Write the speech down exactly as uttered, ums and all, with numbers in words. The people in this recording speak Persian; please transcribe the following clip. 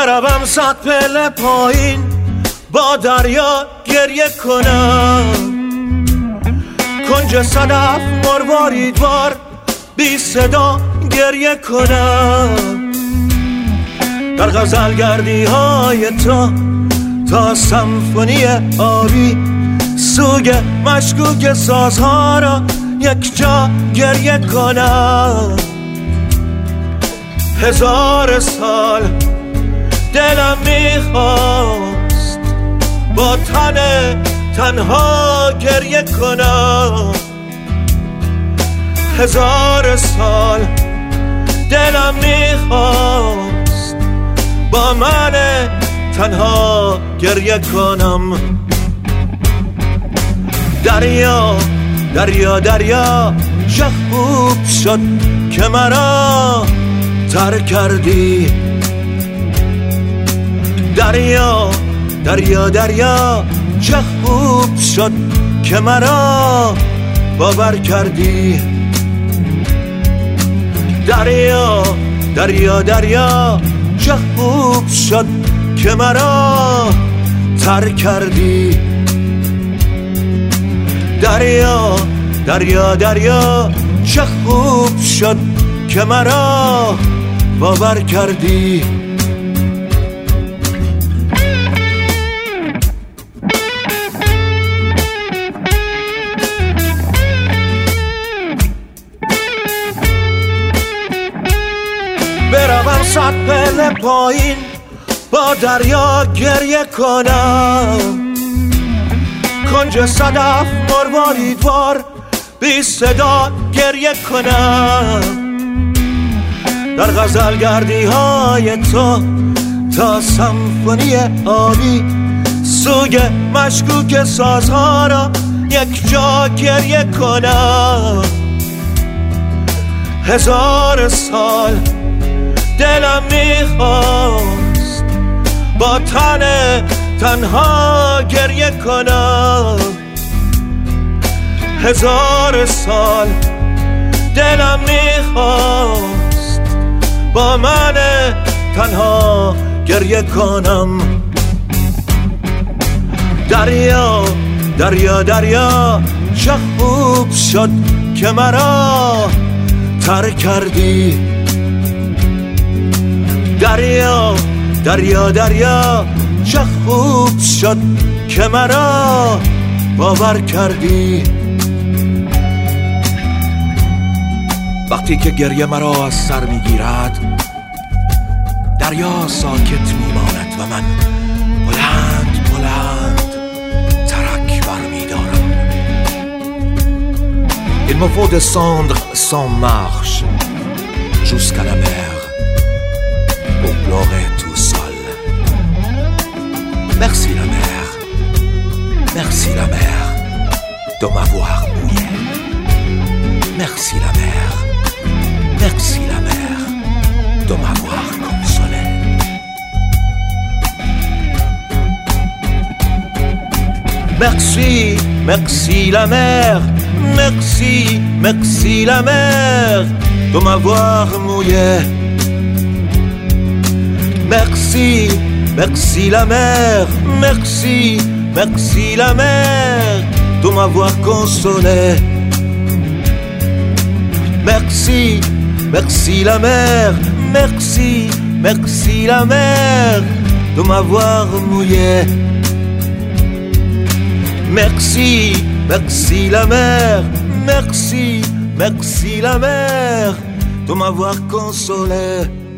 بروم صد پله پایین با دریا گریه کنم، کنج صدف مرواریدوار بی صدا گریه کنم، در غزلگردی های تو تا سمفونی آبی سوگ مشکوک سازها را یک جا گریه کنم. هزار سال دلم میخواست با تن تنها گریه کنم، هزار سال دلم میخواست با من تنها گریه کنم. دریا دریا دریا چه خوب شد که مرا ترک کردی، دریا دریا دریا چه خوب شد که مرا باور کردی، دریا دریا دریا چه خوب شد که مرا ترک کردی، دریا دریا دریا چه خوب شد که مرا باور کردی. بروم صد پله پایین با دریا گریه کنم، کنج صدف مرواریدوار بی صدا گریه کنم، در غزلگردی های تو تا سمفونی آبی سوگ مشکوک سازها را یک جا گریه کنم. هزار سال دلم میخواست با تن تنها گریه کنم، هزار سال دلم میخواست با من تنها گریه کنم. دریا دریا دریا چه خوب شد که مرا ترک کردی، دریا دریا دریا چه خوب شد که مرا باور کردی. وقتی که گریه مرا از سر میگیرد دریا ساکت میماند و من بلند بلند ترک برمیدارم. Il me faut descendre sans marche jusqu'à la mer pour pleurer tout seul. Merci la mer, merci la mer de m'avoir mouillé. Merci la mer, merci la mer de m'avoir consolé. Merci, merci la mer, merci, merci la mer de m'avoir mouillé. Merci, merci la mer, merci, merci la mer de m'avoir consolé. Merci, merci la mer, merci, merci la mer de m'avoir mouillé. Merci, merci la mer, merci, merci la mer de m'avoir consolé.